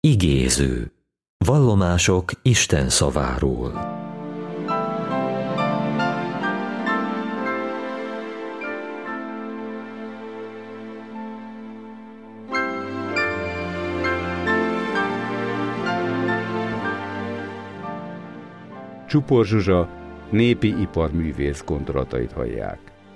Igéző. Vallomások Isten szaváról. Csupor Zsuzsa, népi iparművész gondolatait hallják.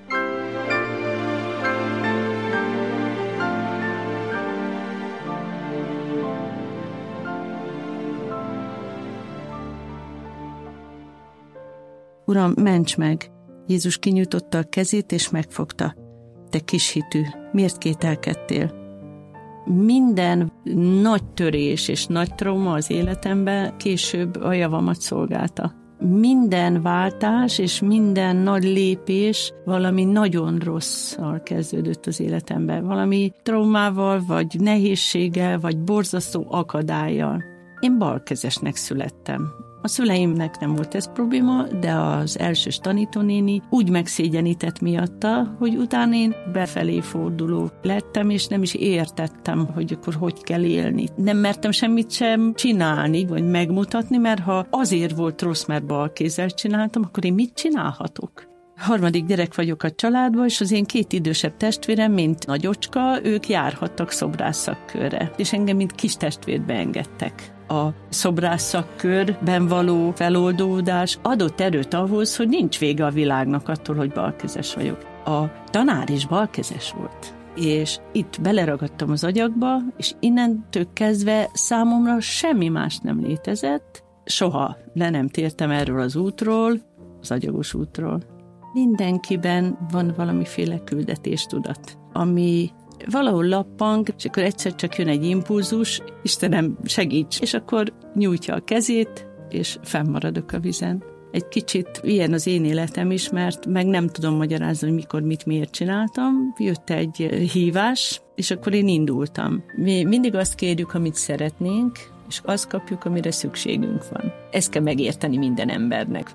Uram, ments meg! Jézus kinyújtotta a kezét és megfogta. Te kis hitű, miért kételkedtél? Minden nagy törés és nagy trauma az életemben később a javamat szolgálta. Minden váltás és minden nagy lépés valami nagyon rosszal kezdődött az életemben. Valami traumával, vagy nehézséggel, vagy borzasztó akadállyal. Én balkezesnek születtem. A szüleimnek nem volt ez probléma, de az elsős tanítónéni úgy megszégyenített miatta, hogy utána én befelé forduló lettem, és nem is értettem, hogy akkor hogy kell élni. Nem mertem semmit sem csinálni, vagy megmutatni, mert ha azért volt rossz, mert balkézzel csináltam, akkor én mit csinálhatok? Harmadik gyerek vagyok a családban, és az én 2 idősebb testvérem, mint nagyocska, ők járhattak szobrásszakkörre, és engem mint kis testvért beengedtek. A szobrásszakkörben való feloldódás adott erőt ahhoz, hogy nincs vége a világnak attól, hogy balkezes vagyok. A tanár is balkezes volt, és itt beleragadtam az agyakba, és innentől kezdve számomra semmi más nem létezett. Soha le nem tértem erről az útról, az agyagos útról. Mindenkiben van valamiféle küldetéstudat, ami valahol lappang, és akkor egyszer csak jön egy impulzus, Istenem, segíts! És akkor nyújtja a kezét, és fennmaradok a vízen. Egy kicsit ilyen az én életem is, mert meg nem tudom magyarázni, hogy mikor, miért csináltam. Jött egy hívás, és akkor én indultam. Mi mindig azt kérjük, amit szeretnénk, és azt kapjuk, amire szükségünk van. Ezt kell megérteni minden embernek.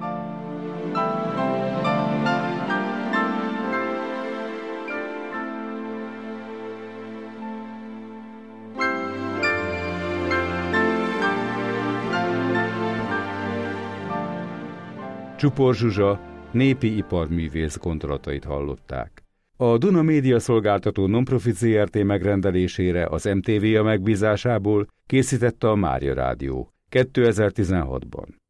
Csupor Zsuzsa, népi iparművész gondolatait hallották. A Duna Média Szolgáltató Nonprofit Zrt. Megrendelésére az MTV-a megbízásából készítette a Mária Rádió 2016-ban.